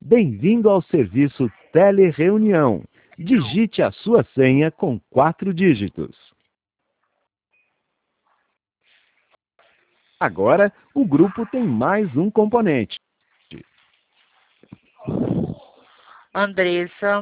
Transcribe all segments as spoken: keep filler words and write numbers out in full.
Bem-vindo ao serviço Telereunião. Digite a sua senha com quatro dígitos. Agora, o grupo tem mais um componente. Andressa.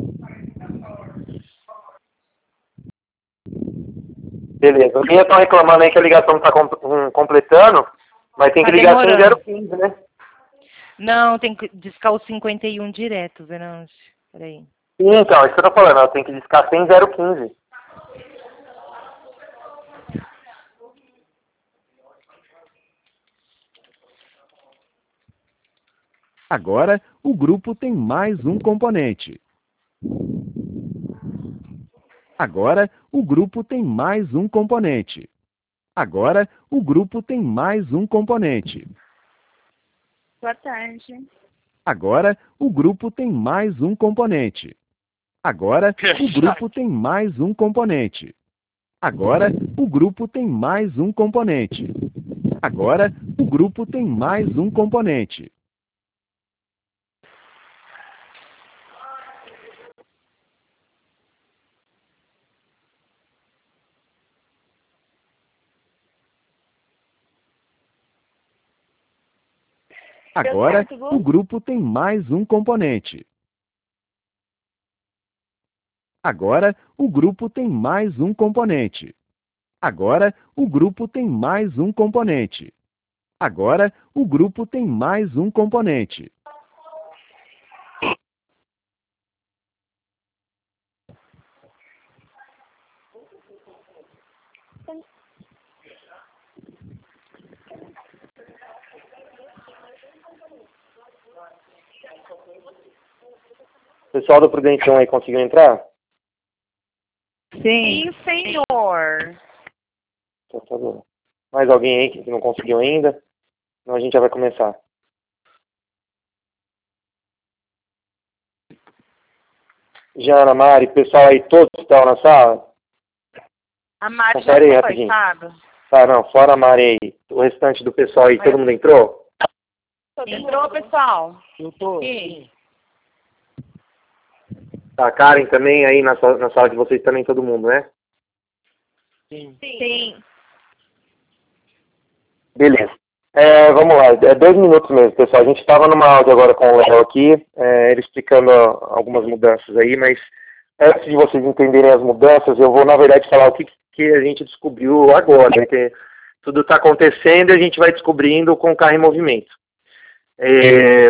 Beleza. Os estão reclamando aí que a ligação está completando, mas tem que Tá ligar sem demorando. zero quinze, né? Não, tem que discar o cinquenta e um direto, Venâncio. Peraí. Sim, então, é isso que eu tô falando, ela tem que discar sem zero quinze. Agora, o grupo tem mais um componente. Agora, o grupo tem mais um componente. Agora, o grupo tem mais um componente. Boa tarde. Agora, o grupo tem mais um componente. Agora, o grupo tem mais um componente. Agora, o grupo tem mais um componente. Agora, o grupo tem mais um componente. Agora, certo, Gu? o grupo tem mais um componente. Agora, o grupo tem mais um componente. Agora, o grupo tem mais um componente. Agora, o grupo tem mais um componente. O pessoal do Prudential aí conseguiu entrar? Sim, senhor. Então, tá bom. Mais alguém aí que não conseguiu ainda? Então a gente já vai começar. Jana, Mari, pessoal aí, todos estão na sala? A Mari já Confere aí foi, rapidinho. sabe? Tá, não, fora a Mari aí. O restante do pessoal aí, todo mundo entrou? Entrou, pessoal? Eu tô. Sim. Tá, a Karen também aí na, sala- na sala de vocês também, todo mundo, né? Sim. Beleza. É, vamos lá, é dois minutos mesmo, pessoal. A gente estava numa áudio agora com o Léo aqui, é, ele explicando ó, algumas mudanças aí, mas antes de vocês entenderem as mudanças, eu vou, na verdade, falar o que, que a gente descobriu agora, né? Que tudo está acontecendo e a gente vai descobrindo com o carro em movimento. É,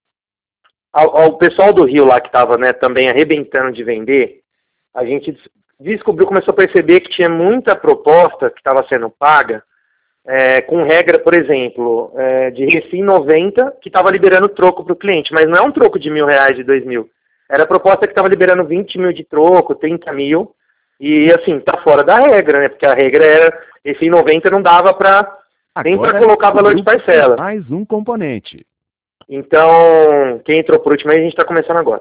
ao, ao pessoal do Rio lá que estava, né, também arrebentando de vender, a gente descobriu, começou a perceber que tinha muita proposta que estava sendo paga, É, com regra, por exemplo, é, de Refim noventa, que estava liberando troco para o cliente, mas não é um troco de mil reais, de dois mil. Era a proposta que estava liberando vinte mil de troco, trinta mil, e assim, tá fora da regra, né? Porque a regra era, Refim noventa não dava para nem para colocar o valor de grupo tem parcela. mais um componente. Então, quem entrou por último aí, a gente está começando agora.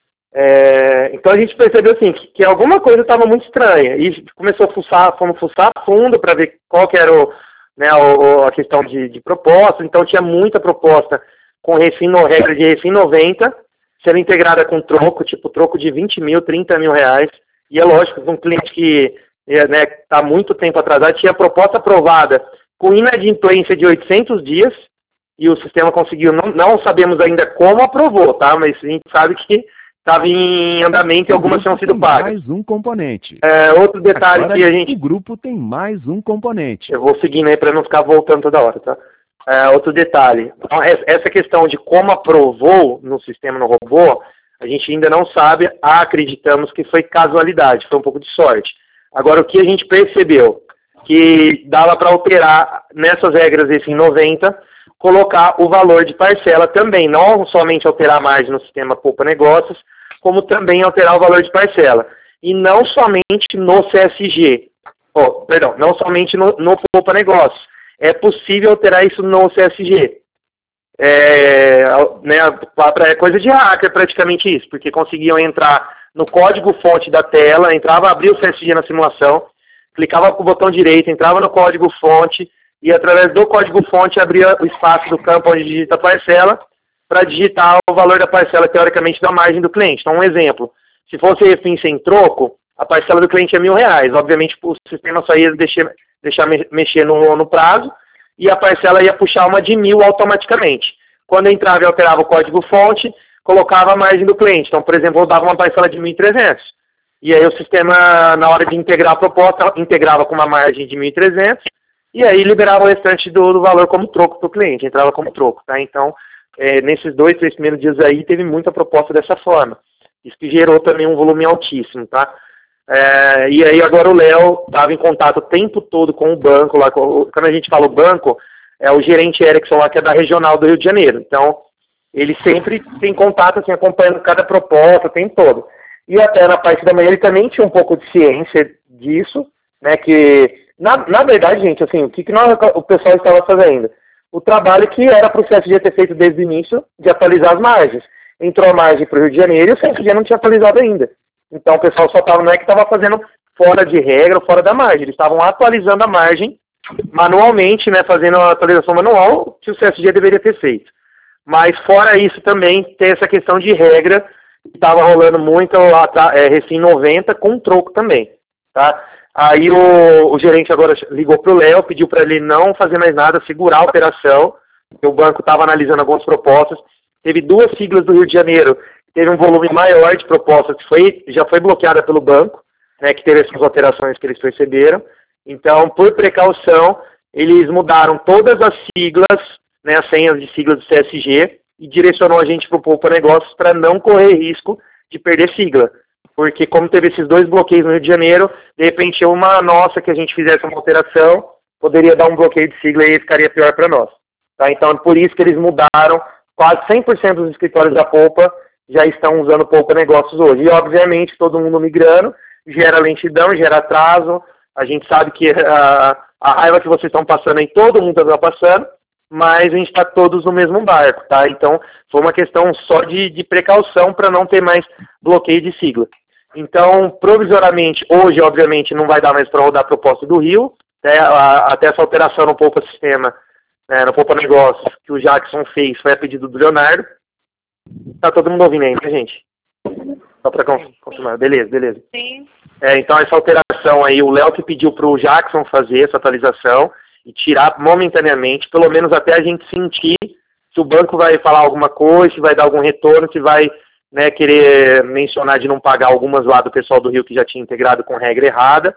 É, então a gente percebeu assim, que, que alguma coisa estava muito estranha, e começou a fuçar, fomos fuçar a fundo para ver qual que era o Né, o, a questão de, de proposta, então tinha muita proposta com refim, no, regra de Refim noventa, sendo integrada com troco, tipo troco de vinte mil, trinta mil reais, e é lógico, um cliente que está né, muito tempo atrasado, tinha proposta aprovada com inadimplência de oitocentos dias, e o sistema conseguiu, não, não sabemos ainda como aprovou, tá? Mas a gente sabe que estava em andamento e algumas tinham sido pagas. Mais um componente. É, outro detalhe Agora, que a gente... o grupo tem mais um componente. Eu vou seguindo aí para não ficar voltando toda hora, tá? É, outro detalhe. Então, essa questão de como aprovou no sistema, no robô, a gente ainda não sabe, acreditamos que foi casualidade, foi um pouco de sorte. Agora, o que a gente percebeu? Que dava para alterar nessas regras Refim noventa, colocar o valor de parcela também, não somente alterar a margem no sistema Poupa Negócios, como também alterar o valor de parcela. E não somente no C S G, oh, perdão, não somente no, no Poupa Negócios. É possível alterar isso no C S G. É, né, é coisa de hacker praticamente isso, porque conseguiam entrar no código-fonte da tela, entrava, abria o C S G na simulação, clicava com o botão direito, entrava no código-fonte, e através do código-fonte abria o espaço do campo onde digita a parcela, para digitar o valor da parcela, teoricamente, da margem do cliente. Então, um exemplo, se fosse refim sem troco, a parcela do cliente é mil reais. Obviamente, o sistema só ia deixar, deixar mexer no, no prazo e a parcela ia puxar uma de mil automaticamente. Quando entrava e alterava o código-fonte, colocava a margem do cliente. Então, por exemplo, eu dava uma parcela de mil e trezentos. E aí o sistema, na hora de integrar a proposta, integrava com uma margem de mil e trezentos e aí liberava o restante do, do valor como troco para o cliente, entrava como troco, tá? Então, é, nesses dois, três primeiros dias aí, teve muita proposta dessa forma. Isso que gerou também um volume altíssimo, tá? É, e aí agora o Léo estava em contato o tempo todo com o banco, lá, com, quando a gente fala o banco, é o gerente Erickson lá, que é da regional do Rio de Janeiro. Então, ele sempre tem contato, assim, acompanhando cada proposta, o tempo todo. E até na parte da manhã ele também tinha um pouco de ciência disso, né, que, na, na verdade, gente, assim, o que, que nós, o pessoal estava fazendo? O trabalho que era para o C S G ter feito desde o início, de atualizar as margens. Entrou a margem para o Rio de Janeiro e o C S G não tinha atualizado ainda. Então o pessoal só estava, não é que estava fazendo fora de regra ou fora da margem, eles estavam atualizando a margem manualmente, né, fazendo a atualização manual que o C S G deveria ter feito. Mas fora isso também tem essa questão de regra, que estava rolando muito é, recém noventa com troco também, tá? Aí o, o gerente agora ligou para o Léo, pediu para ele não fazer mais nada, segurar a operação, porque o banco estava analisando algumas propostas. Teve duas siglas do Rio de Janeiro, teve um volume maior de propostas que foi, já foi bloqueada pelo banco, né, que teve essas alterações que eles perceberam. Então, por precaução, eles mudaram todas as siglas, né, as senhas de siglas do C S G, e direcionou a gente para o Poupa Negócios para não correr risco de perder sigla. Porque como teve esses dois bloqueios no Rio de Janeiro, de repente uma nossa que a gente fizesse uma alteração, poderia dar um bloqueio de sigla e ficaria pior para nós. Tá? Então, por isso que eles mudaram, quase cem por cento dos escritórios da Poupa já estão usando Poupa Negócios hoje. E, obviamente, todo mundo migrando, gera lentidão, gera atraso. A gente sabe que a, a raiva que vocês estão passando aí, todo mundo está passando, mas a gente está todos no mesmo barco, tá? Então, foi uma questão só de, de precaução para não ter mais bloqueio de sigla. Então, provisoriamente, hoje, obviamente, não vai dar mais para rodar a proposta do Rio, né? a, até essa alteração no Poupa Sistema, né, no Poupa Negócios, que o Jackson fez, foi a pedido do Leonardo. Tá todo mundo ouvindo aí, né, gente? Só para confirmar. Beleza, beleza. Sim. É, então, essa alteração aí, o Léo que pediu para o Jackson fazer essa atualização e tirar momentaneamente, pelo menos até a gente sentir se o banco vai falar alguma coisa, se vai dar algum retorno, se vai, né, querer mencionar de não pagar algumas lá do pessoal do Rio que já tinha integrado com regra errada.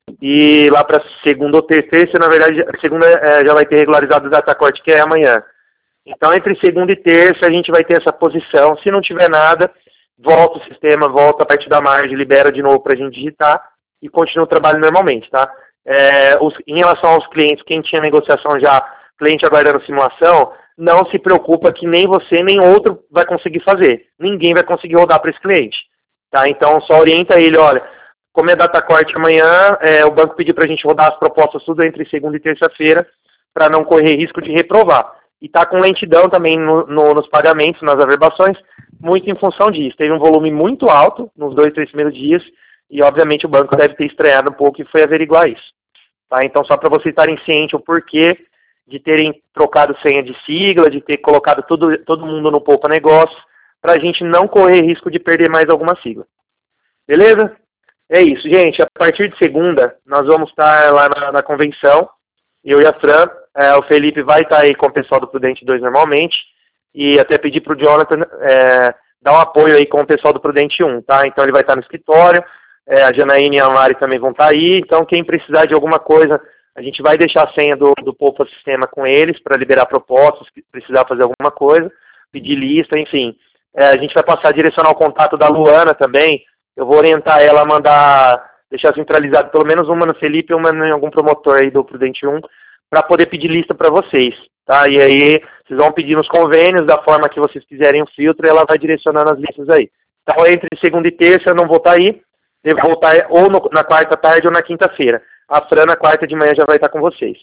E lá para segunda ou terça, na verdade, a segunda é, já vai ter regularizado o data corte, que é amanhã. Então, entre segunda e terça, a gente vai ter essa posição. Se não tiver nada, volta o sistema, volta a parte da margem, libera de novo para a gente digitar e continua o trabalho normalmente, tá? É, os, em relação aos clientes, quem tinha negociação já, cliente aguardando simulação, não se preocupa que nem você nem outro vai conseguir fazer. Ninguém vai conseguir rodar para esse cliente, tá? Então, só orienta ele, olha, como é data corte amanhã, é, o banco pediu para a gente rodar as propostas tudo entre segunda e terça-feira para não correr risco de reprovar. E está com lentidão também no, no, nos pagamentos, nas averbações, muito em função disso. Teve um volume muito alto nos dois, três primeiros dias e, obviamente, o banco deve ter estranhado um pouco e foi averiguar isso. Tá? Então, só para vocês estarem cientes o porquê de terem trocado senha de sigla, de ter colocado todo, todo mundo no Poupa Negócios, para a gente não correr risco de perder mais alguma sigla. Beleza? É isso, gente. A partir de segunda, nós vamos estar lá na, na convenção, eu e a Fran. É, o Felipe vai estar aí com o pessoal do Prudente dois normalmente, e até pedir para o Jonathan é, dar um apoio aí com o pessoal do Prudente um, tá? Então ele vai estar no escritório, é, a Janaína e a Mari também vão estar aí, então quem precisar de alguma coisa, a gente vai deixar a senha do, do Poupa Sistema com eles para liberar propostas, se precisar fazer alguma coisa, pedir lista, enfim. É, a gente vai passar a direcionar o contato da Luana também, eu vou orientar ela a mandar, deixar centralizado pelo menos uma no Felipe e uma em algum promotor aí do Prudente um, para poder pedir lista para vocês, tá? E aí, vocês vão pedir nos convênios, da forma que vocês quiserem o filtro, e ela vai direcionando as listas aí. Então, entre segunda e terça, eu não vou estar aí, devo voltar ou no, na quarta tarde ou na quinta-feira. A Fran, na quarta de manhã, já vai estar com vocês.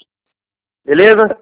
Beleza?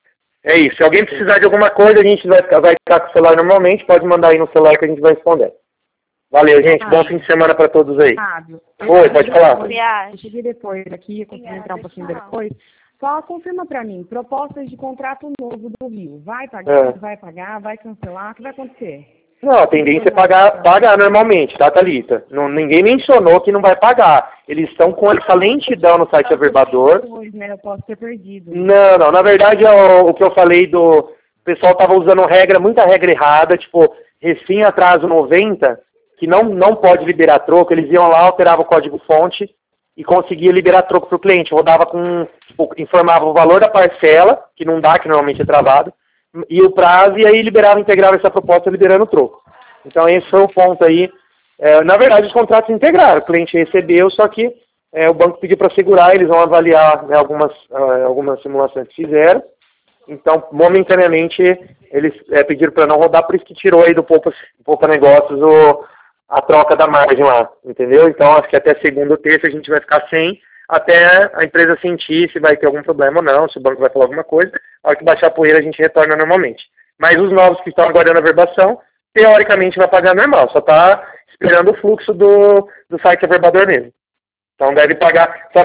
É isso. Se alguém precisar de alguma coisa, a gente vai, vai estar com o celular normalmente, pode mandar aí no celular que a gente vai responder. Valeu, gente. Ah, bom fim de semana para todos aí. Fábio. Oi, pode falar. Eu cheguei depois aqui, eu consegui entrar um pouquinho depois. Só confirma para mim, propostas de contrato novo do Rio. Vai pagar, É. vai pagar, vai cancelar, o que vai acontecer? Não, a tendência é pagar, pagar normalmente, tá, Thalita? Não, ninguém mencionou que não vai pagar. Eles estão com essa lentidão no site Averbador. Hoje, né? Eu posso ter perdido. Não, não, na verdade é o, o que eu falei do... O pessoal estava usando regra, muita regra errada, tipo, recém atraso noventa, que não, não pode liberar troco, eles iam lá, alteravam o código-fonte e conseguia liberar troco para o cliente. Rodava com, tipo, informava o valor da parcela, que não dá, que normalmente é travado, e o prazo, e aí liberava, integrava essa proposta liberando o troco. Então esse foi o ponto aí. É, na verdade, os contratos integraram, o cliente recebeu, só que é, o banco pediu para segurar, eles vão avaliar, né, algumas, uh, algumas simulações que fizeram. Então, momentaneamente, eles é, pediram para não rodar, por isso que tirou aí do Poupa, Poupa Negócios o, a troca da margem lá, entendeu? Então, acho que até segunda ou terça a gente vai ficar sem, até a empresa sentir se vai ter algum problema ou não, se o banco vai falar alguma coisa. A hora que baixar a poeira, a gente retorna normalmente. Mas os novos que estão aguardando a verbação, teoricamente vai pagar normal, só está esperando o fluxo do, do site Averbador mesmo. Então deve pagar, só